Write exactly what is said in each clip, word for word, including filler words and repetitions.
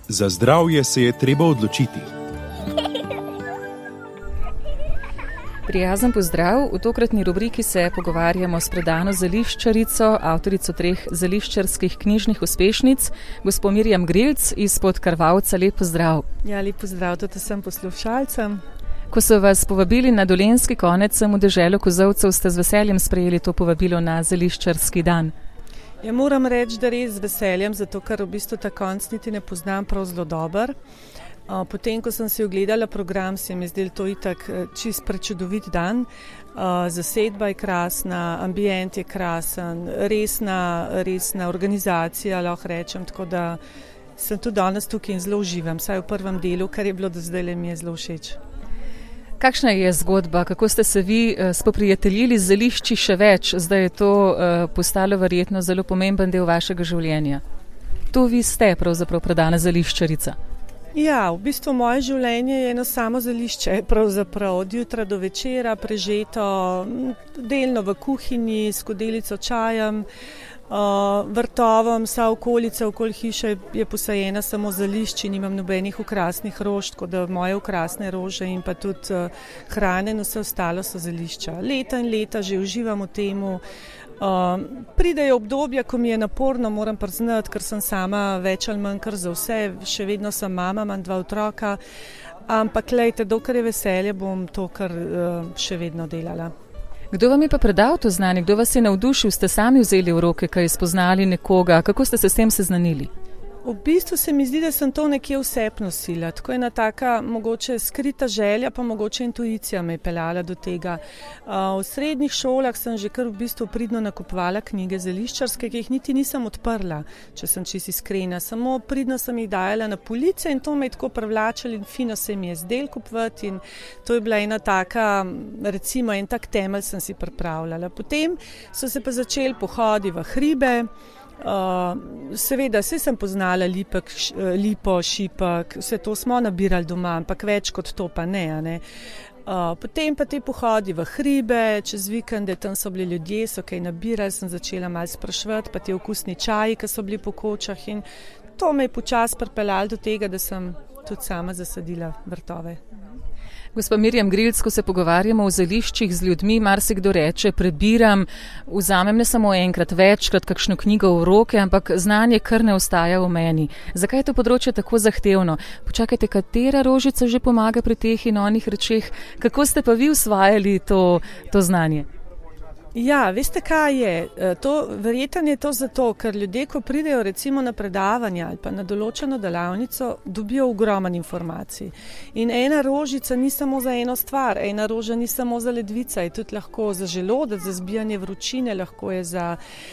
Za zdravje se je treba odločiti. Prijazen pozdrav. V tokratni rubriki se pogovarjamo s predano zeliščarico, avtorico treh zeliščarskih knjižnih uspešnic, gospo Mirjam Grilc izpod Karvavca. Lep pozdrav. Ja, lep pozdrav tudi vsem poslušalcem. Ko so vas povabili na dolenjski konec v deželo kozolcev, ste z veseljem sprejeli to povabilo na zeliščarski dan. Ja, moram reči, da res z veseljem, zato ker v bistvu ta konc niti ne poznam prav zelo dober. Potem, ko sem si ogledala program, se mi je zdel to itak čist prečudovit dan. Zasedba je krasna, ambient je krasen, resna, resna organizacija, lahko rečem, tako da sem tudi danes tukaj in zelo uživam, saj v prvem delu, kar je bilo do zdaj, le mi je zelo všeč. Kakšna je zgodba? Kako ste se vi spoprijateljili z zelišči še več? Zdaj je to postalo verjetno zelo pomemben del vašega življenja. To vi ste pravzaprav predana zeliščarica. Ja, v bistvu moje življenje je eno samo zelišče, pravzaprav od jutra do večera, prežeto delno v kuhinji, s skodelico čajem, uh, vrtovom, vsa okolica okoli hiše je posajena samo zelišči, nimam nobenih okrasnih rož, tako da moje okrasne rože in pa tudi uh, hrane in vse ostalo so zelišča. Leta in leta že uživam v temu. Uh, pridejo obdobja, ko mi je naporno, moram priznati, ker sem sama več ali manj kar za vse, še vedno sem mama, imam dva otroka, ampak lejte, dokler je veselje, bom to kar uh, še vedno delala. Kdo vam je pa predal to znanje? Kdo vas je navdušil? Ste sami vzeli v roke, kaj spoznali nekoga? Kako ste se s tem seznanili? V bistvu se mi zdi, da sem to nekje vsep nosila. Tako ena taka mogoče skrita želja, pa mogoče intuicija me je peljala do tega. V srednjih šolah sem že kar v bistvu pridno nakupovala knjige zeliščarske, ki jih niti nisem odprla, če sem čisto iskrena. Samo pridno sem jih dajala na police in to me je tako privlačilo in fino se mi je zdelo kupovati in to je bila ena taka, recimo en tak temelj sem si pripravljala. Potem so se pa začeli pohodi v hribe. Uh, seveda, vse sem poznala lipek, lipo, šipek, vse to smo nabirali doma, ampak več kot to pa ne. ne? Uh, potem pa te pohodi v hribe, čez vikende, tam so bili ljudje, so kaj nabirali, sem začela malo spraševati, pa te okusni čaji, ki so bili po kočah in to me je počasi pripeljalo do tega, da sem tudi sama zasadila vrtove. Gospa Mirjam Grilc, ko se pogovarjamo o zeliščih z ljudmi, marsikdo reče, prebiram, vzamem ne samo enkrat, večkrat kakšno knjigo v roke, ampak znanje kar ne ostaja v meni. Zakaj je to področje tako zahtevno? Počakajte, katera rožica že pomaga pri teh in onih rečeh? Kako ste pa vi usvajali to, to znanje? Ja, veste kaj je? To, verjetno je to zato, ker ljudje, ko pridejo recimo na predavanje ali pa na določeno delavnico, dobijo ogroman informacij. In ena rožica ni samo za eno stvar, ena roža ni samo za ledvica, je tudi lahko za želodec, za zbijanje vročine, lahko je za,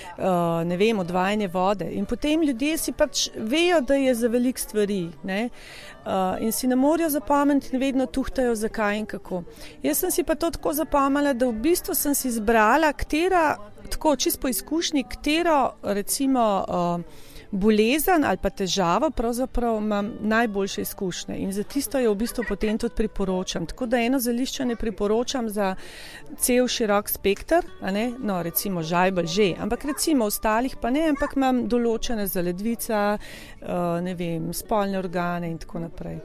uh, ne vem, odvajanje vode. In potem ljudje si pač vejo, da je za veliko stvari, ne? Uh, in si ne morajo zapomniti in vedno tuhtajo zakaj in kako. Jaz sem si pa to tako zapomnila, da v bistvu sem si izbrala, katera, tako čist po izkušnji, katero recimo uh, bolezen ali pa težavo pravzaprav imam najboljše izkušnje in za tisto jo v bistvu potem tudi priporočam. Tako da eno zelišče ne priporočam za cel širok spekter, a ne, no recimo žajbelj že, ampak recimo ostalih pa ne, ampak imam določene za ledvica, uh, ne vem, spolne organe in tako naprej.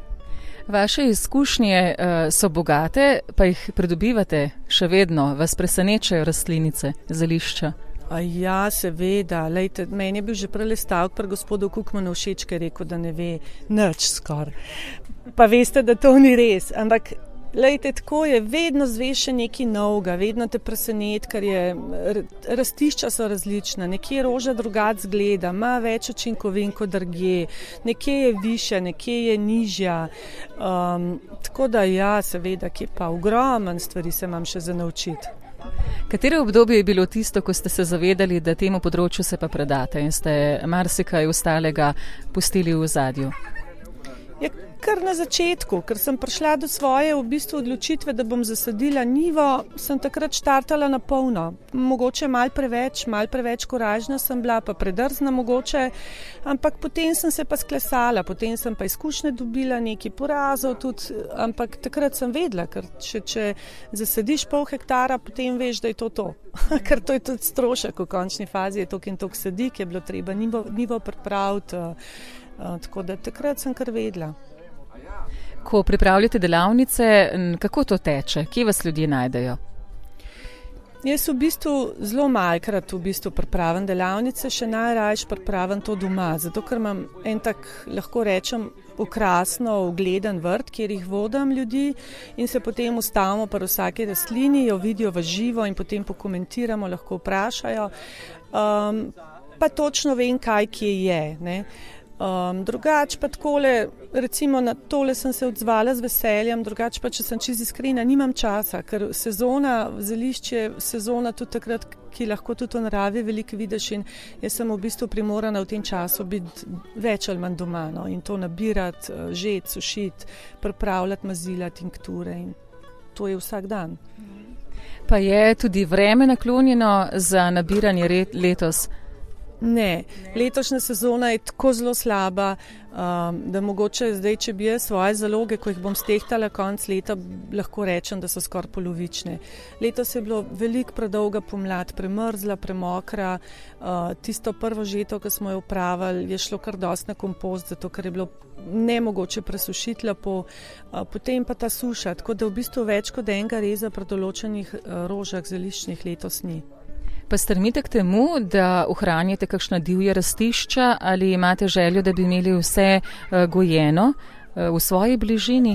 Vaše izkušnje uh, so bogate, pa jih pridobivate še vedno, vas presenečajo rastlinice, zelišča? A ja, seveda. Lejte, meni je bil že prele stavek pri gospodu Kukmanu všeč, ker je rekel, da ne ve nič skoraj. Pa veste, da to ni res, ampak lejte, tako je, vedno zveš še nekaj novega, vedno te preseneti, ker je, rastišča so različna, nekje roža drugače zgleda, ima več učinkovin kot drugje, nekje je višja, nekje je nižja, um, tako da ja, seveda, ki pa ogromen stvari se imam še za naučiti. Katero obdobje je bilo tisto, ko ste se zavedali, da temu področju se pa predate in ste marsikaj ostalega pustili v ozadju? Ja, kar na začetku, ker sem prišla do svoje v bistvu odločitve, da bom zasadila njivo, sem takrat štartala na polno. Mogoče malo preveč, malo preveč koražna sem bila, pa predrzna mogoče, ampak potem sem se pa sklesala, potem sem pa izkušnje dobila, nekaj porazov tudi, ampak takrat sem vedela, ker če, če zasadiš pol hektara, potem veš, da je to to. Ker to je tudi strošek, v končni fazi je toliko in toliko sadik, je bilo treba nivo, nivo pripraviti, Tako da takrat sem kar vedela. Ko pripravljate delavnice, kako to teče? Kje vas ljudje najdejo? Jaz v bistvu zelo malkrat v bistvu pripravim delavnice, še najrajš pripravim to doma, zato ker imam en tak, lahko rečem, okrasno ugleden vrt, kjer jih vodim ljudi in se potem ustavimo pri vsaki rastlini, jo vidijo v živo in potem pokomentiramo, lahko vprašajo. Um, pa točno vem, kaj kje je, ne. Um, drugač pa takole, recimo na tole sem se odzvala z veseljem, drugač pa, če sem čisto iskrena, nimam časa, ker sezona, zelišče, sezona tudi takrat, ki lahko tudi v naravi veliko vidiš in jaz sem v bistvu primorana v tem času biti več ali manj doma, no, in to nabirati, žet, sušiti, pripravljati mazila, tinkture in to je vsak dan. Pa je tudi vreme naklonjeno za nabiranje letos? Ne, letošnja sezona je tako zelo slaba, um, da mogoče zdaj, če bi jaz svoje zaloge, ko jih bom stehtala konc leta, lahko rečem, da so skoraj polovične. Letos je bilo veliko predolga pomlad, premrzla, premokra, uh, tisto prvo žeto, ki smo jo opravili, je šlo kar dosti na kompost, zato ker je bilo nemogoče presušiti lepo, uh, potem pa ta suša, tako da v bistvu več kot enega reza pri določenih uh, rožah zeliščnih letos ni. Pa strmite k temu, da ohranjate kakšna divja rastišča ali imate željo, da bi imeli vse uh, gojeno uh, v svoji bližini?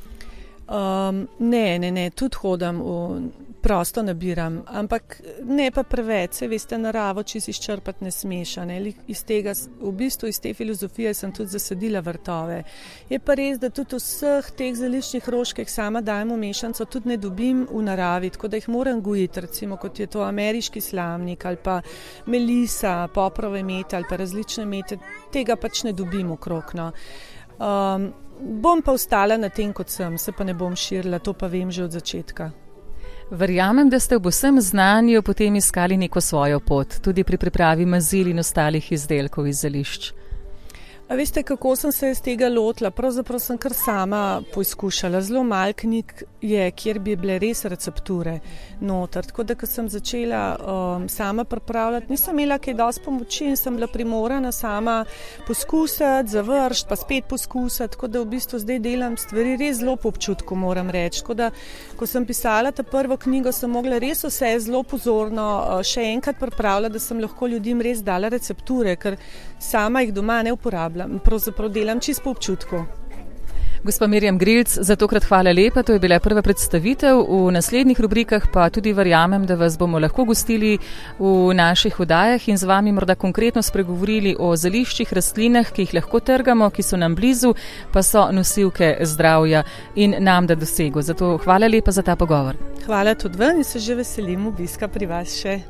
Um, ne, ne, ne, tudi hodam, v, prosto nabiram, ampak ne pa preveč, se veste, naravo čisto izčrpati ne smeša. Ne? Iz tega, v bistvu iz te filozofije sem tudi zasadila vrtove. Je pa res, da tudi vseh teh zeliščnih rož, ki jih sama dajem v mešanico, tudi ne dobim v naravi, tako da jih moram gojiti, recimo kot je to ameriški slamnik ali pa melisa, poprove mete ali pa različne mete, tega pač ne dobim okrog. No. Um, bom pa ostala na tem, kot sem, se pa ne bom širila, to pa vem že od začetka. Verjamem, da ste v vsem znanju potem iskali neko svojo pot, tudi pri pripravi mazil in ostalih izdelkov iz zelišč. A veste, kako sem se iz tega lotila? Pravzaprav sem kar sama poizkušala. Zelo malo knjig je, kjer bi bile res recepture noter. Tako da, ko sem začela um, sama pripravljati, nisem imela kaj dosti pomoči in sem bila primorana sama poskusiti, završiti, pa spet poskusiti. Tako da v bistvu zdaj delam stvari res zelo po občutku, moram reči. Tako da, ko sem pisala ta prvo knjigo, sem mogla res vse zelo pozorno uh, še enkrat pripravljati, da sem lahko ljudem res dala recepture, ker sama jih doma ne uporabljam. Pravzaprav delam čisto po občutku. Gospa Mirjam Grilc, za tokrat hvala lepa, to je bila prva predstavitev. V naslednjih rubrikah pa tudi verjamem, da vas bomo lahko gostili v naših oddajah in z vami morda konkretno spregovorili o zeliščih, rastlinah, ki jih lahko trgamo, ki so nam blizu, pa so nosilke zdravja in nam da dosego. Zato hvala lepa za ta pogovor. Hvala tudi vam in se že veselim obiska pri vas še.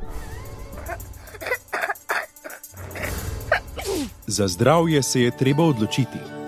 Za zdravje se je treba odločiti.